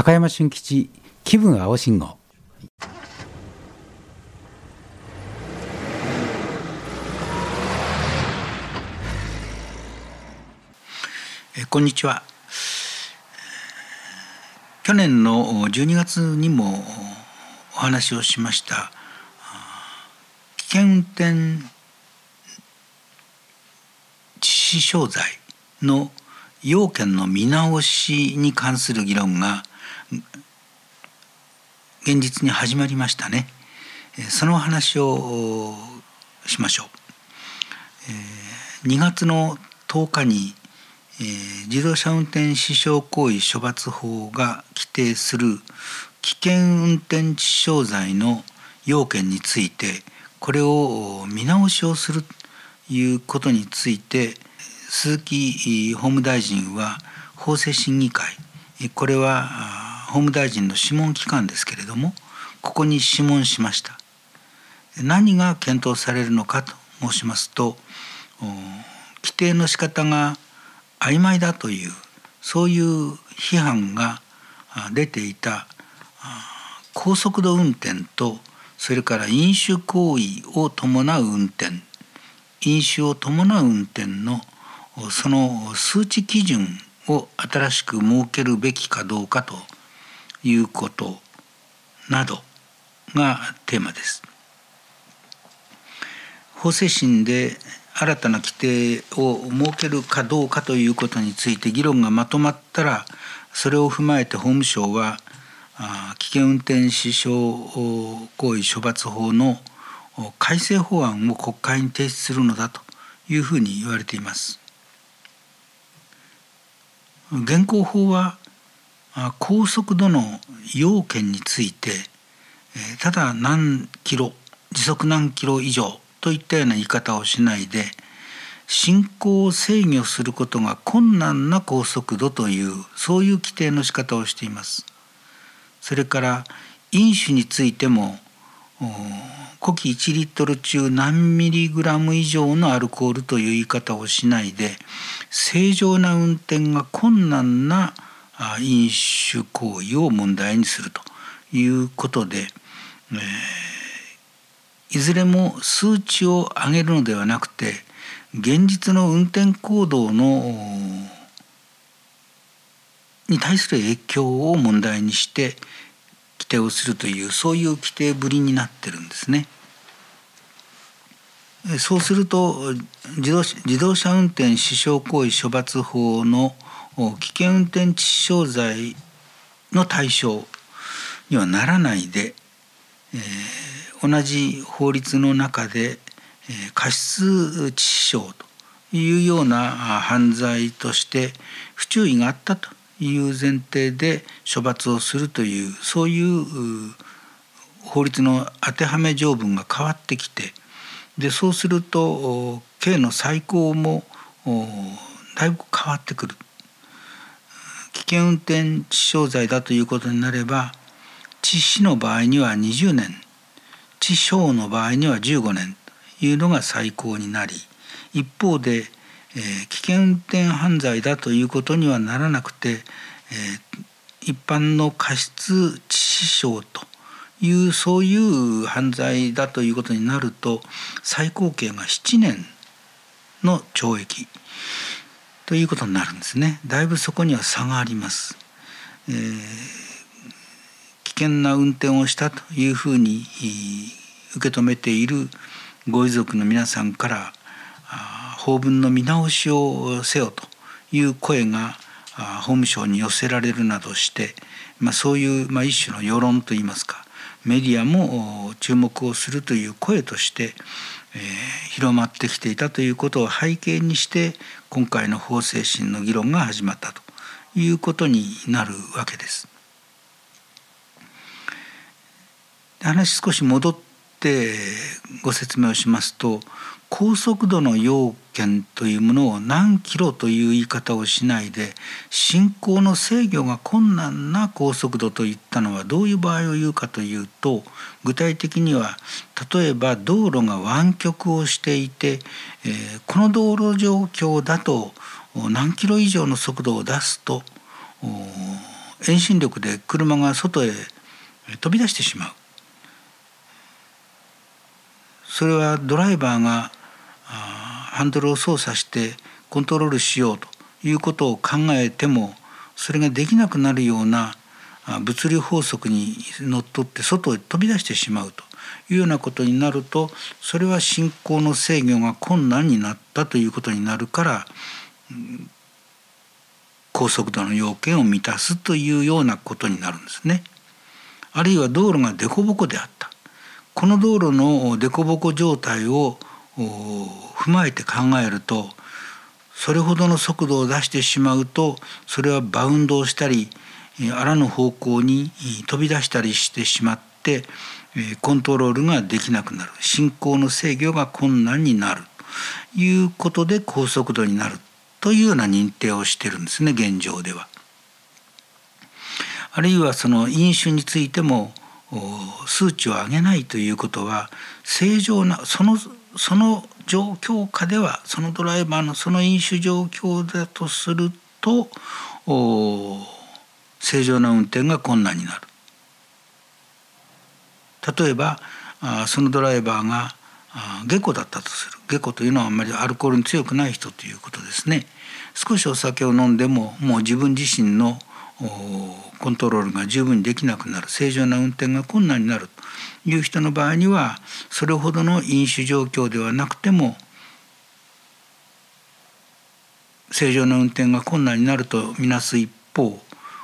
高山俊吉気分青信号。 こんにちは。去年の12月にもお話をしました危険運転致死傷罪の要件の見直しに関する議論が現実に始まりましたね。その話をしましょう。2月の10日に自動車運転死傷行為処罰法が規定する危険運転致死傷罪の要件について、これを見直しをするということについて、鈴木法務大臣は法制審議会、これは法務大臣の諮問機関ですけれども、ここに諮問しました。何が検討されるのかと申しますと、規定の仕方が曖昧だという、そういう批判が出ていた高速度運転と、それから飲酒行為を伴う運転、飲酒を伴う運転のその数値基準を新しく設けるべきかどうかということなどがテーマです。法制審で新たな規定を設けるかどうかということについて議論がまとまったら、それを踏まえて法務省は危険運転死傷行為処罰法の改正法案を国会に提出するのだというふうに言われています。現行法は高速度の要件について、ただ何キロ、時速何キロ以上といったような言い方をしないで、進行を制御することが困難な高速度という、そういう規定の仕方をしています。それから飲酒についても、呼気1リットル中何ミリグラム以上のアルコールという言い方をしないで、正常な運転が困難な飲酒行為を問題にするということで、いずれも数値を上げるのではなくて、現実の運転行動に対する影響を問題にして規定をするという、そういう規定ぶりになってるんですね。そうすると自動車運転死傷行為処罰法の危険運転致死傷罪の対象にはならないで、同じ法律の中で過失致死傷というような犯罪として不注意があったという前提で処罰をするという、そういう法律の当てはめ条文が変わってきて、でそうすると刑の最高もだいぶ変わってくる。危険運転致死傷罪だということになれば、致死の場合には20年、致傷の場合には15年というのが最高になり、一方で、危険運転犯罪だということにはならなくて、一般の過失致死傷という、そういう犯罪だということになると、最高刑が7年の懲役ということになるんですね。だいぶそこには差があります。危険な運転をしたというふうに受け止めているご遺族の皆さんから、法文の見直しをせよという声が法務省に寄せられるなどして、そういう一種の世論といいますか、メディアも注目をするという声として、広まってきていたということを背景にして、今回の法制審の議論が始まったということになるわけです。話少し戻ってご説明をしますと、高速度の要件というものを何キロという言い方をしないで、進行の制御が困難な高速度といったのはどういう場合を言うかというと、具体的には例えば道路が湾曲をしていて、この道路状況だと何キロ以上の速度を出すと遠心力で車が外へ飛び出してしまう。それはドライバーがハンドルを操作してコントロールしようということを考えてもそれができなくなるような物理法則にのっとって外へ飛び出してしまうというようなことになると、それは進行の制御が困難になったということになるから、高速度の要件を満たすというようなことになるんですね。あるいは道路が凸凹であった。この道路の凸凹状態を踏まえて考えると、それほどの速度を出してしまうとそれはバウンドをしたりあらぬ方向に飛び出したりしてしまってコントロールができなくなる、進行の制御が困難になるということで高速度になるというような認定をしているんですね、現状では。あるいはその飲酒についても数値を上げないということは正常なその状況下では、そのドライバーのその飲酒状況だとすると正常な運転が困難になる。例えばそのドライバーが下戸だったとする。下戸というのはあんまりアルコールに強くない人ということですね。少しお酒を飲んでももう自分自身のコントロールが十分にできなくなる、正常な運転が困難になるという人の場合には、それほどの飲酒状況ではなくても正常な運転が困難になるとみなす一方、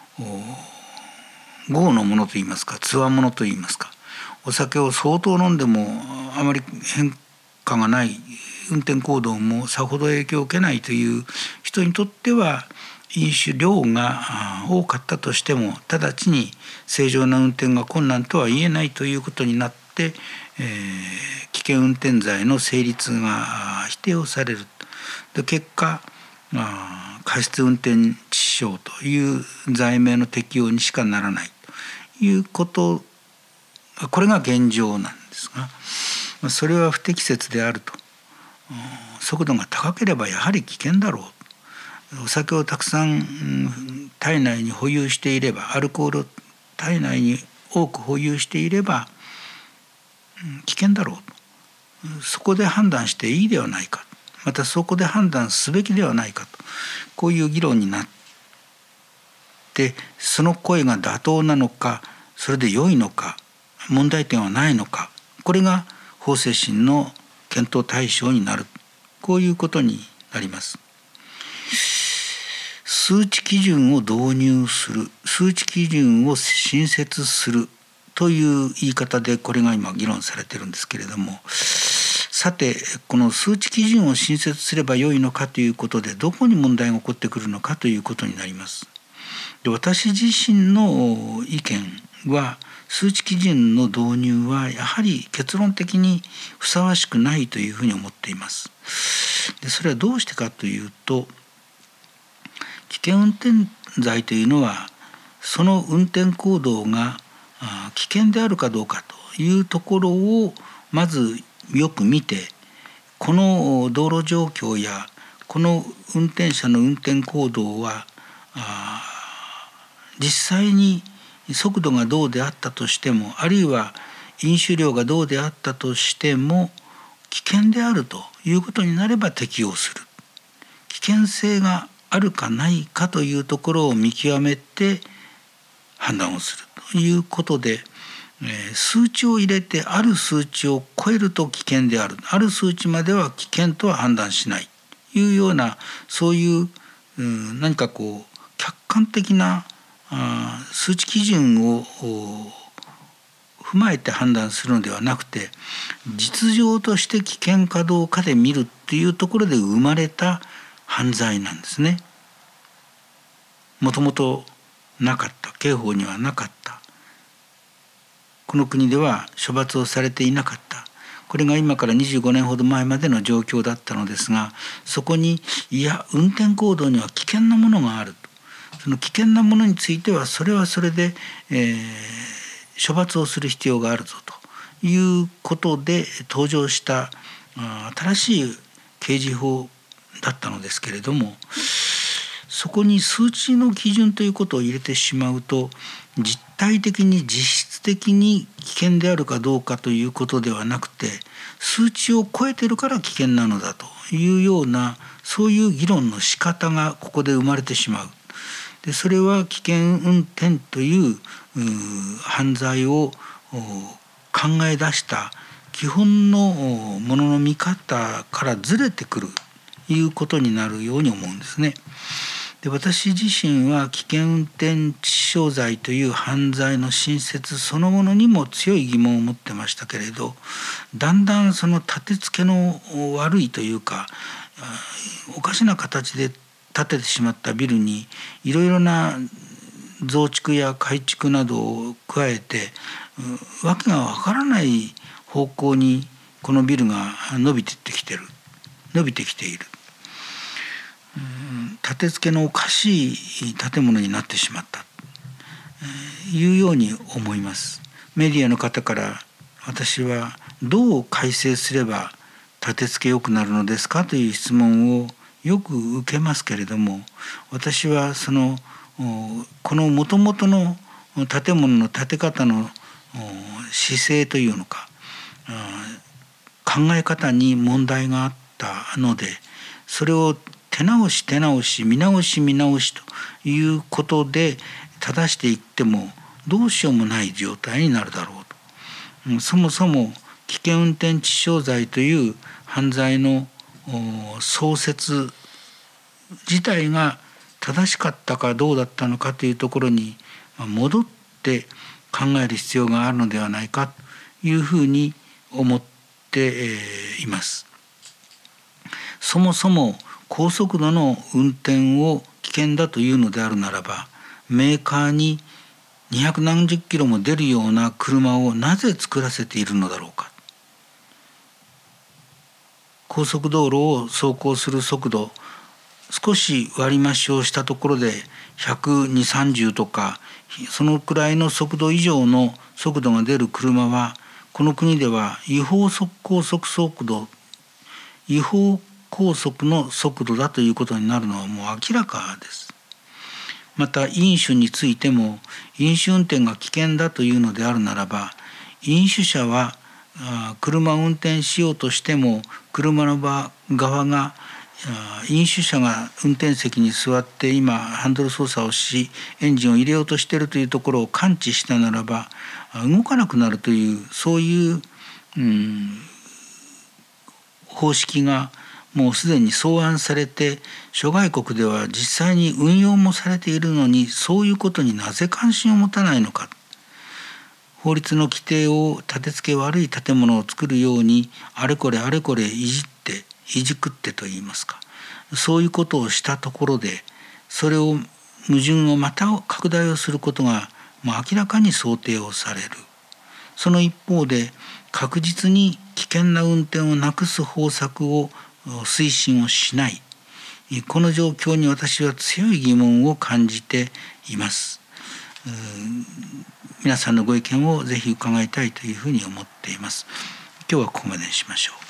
豪のものといいますか、つわものといいますか、お酒を相当飲んでもあまり変化がない、運転行動もさほど影響を受けないという人にとっては、飲酒量が多かったとしても直ちに正常な運転が困難とは言えないということになって、危険運転罪の成立が否定をされる。で結果過失運転致死傷という罪名の適用にしかならないということ、これが現状なんですが、それは不適切であると。速度が高ければやはり危険だろう。お酒をたくさん体内に保有していれば、アルコールを体内に多く保有していれば危険だろうと。そこで判断していいではないか、またそこで判断すべきではないかと、こういう議論になって、その声が妥当なのか、それで良いのか、問題点はないのか、これが法制審の検討対象になる、こういうことになります。数値基準を導入する、数値基準を新設するという言い方でこれが今議論されているんですけれども、さてこの数値基準を新設すればよいのかということで、どこに問題が起こってくるのかということになります。で私自身の意見は、数値基準の導入はやはり結論的にふさわしくないというふうに思っています。でそれはどうしてかというと、危険運転罪というのはその運転行動が危険であるかどうかというところをまずよく見て、この道路状況やこの運転者の運転行動は実際に速度がどうであったとしても、あるいは飲酒量がどうであったとしても危険であるということになれば適用する。危険性があるかないかというところを見極めて判断をするということで、数値を入れてある数値を超えると危険である、ある数値までは危険とは判断しないというような、そういう何かこう客観的な数値基準を踏まえて判断するのではなくて、実情として危険かどうかで見るっていうところで生まれた犯罪なんですね。もともとなかった、刑法にはなかった、この国では処罰をされていなかった、これが今から25年ほど前までの状況だったのですが、そこにいや運転行動には危険なものがあると、その危険なものについてはそれはそれで、処罰をする必要があるぞということで登場した新しい刑事法だったのですけれども、 そこに数値の基準ということを入れてしまうと、実体的に実質的に危険であるかどうかということではなくて、数値を超えてるから危険なのだというような、そういう議論の仕方がここで生まれてしまう。でそれは危険運転という犯罪を考え出した基本のものの見方からずれてくるということになるように思うんですね。で私自身は危険運転致死傷罪という犯罪の新設そのものにも強い疑問を持ってましたけれど、だんだんその立て付けの悪いというか、おかしな形で建ててしまったビルにいろいろな増築や改築などを加えて、わけがわからない方向にこのビルが伸びてきている。立て付けのおかしい建物になってしまったというように思います。メディアの方から私はどう改正すれば立て付け良くなるのですかという質問をよく受けますけれども、私はこのもともとの建物の建て方の姿勢というのか考え方に問題があったので、それを手直し見直しということで正していってもどうしようもない状態になるだろうと。そもそも危険運転致死傷罪という犯罪の創設自体が正しかったかどうだったのかというところに戻って考える必要があるのではないかというふうに思っています。そもそも高速度の運転を危険だというのであるならば、メーカーに200何十キロも出るような車をなぜ作らせているのだろうか。高速道路を走行する速度少し割り増しをしたところで120、30とかそのくらいの速度以上の速度が出る車はこの国では違法高速の速度だということになるのはもう明らかです。また飲酒についても、飲酒運転が危険だというのであるならば、飲酒者は車を運転しようとしても車の側が飲酒者が運転席に座って今ハンドル操作をしエンジンを入れようとしているというところを感知したならば動かなくなるという、そういう、方式がもうすでに草案されて諸外国では実際に運用もされているのに、そういうことになぜ関心を持たないのか。法律の規定を立て付け悪い建物を作るようにあれこれいじくってといいますか、そういうことをしたところでそれを矛盾をまた拡大をすることがもう明らかに想定をされる。その一方で確実に危険な運転をなくす方策を推進をしない、この状況に私は強い疑問を感じています。皆さんのご意見をぜひ伺いたいというふうに思っています。今日はここまでにしましょう。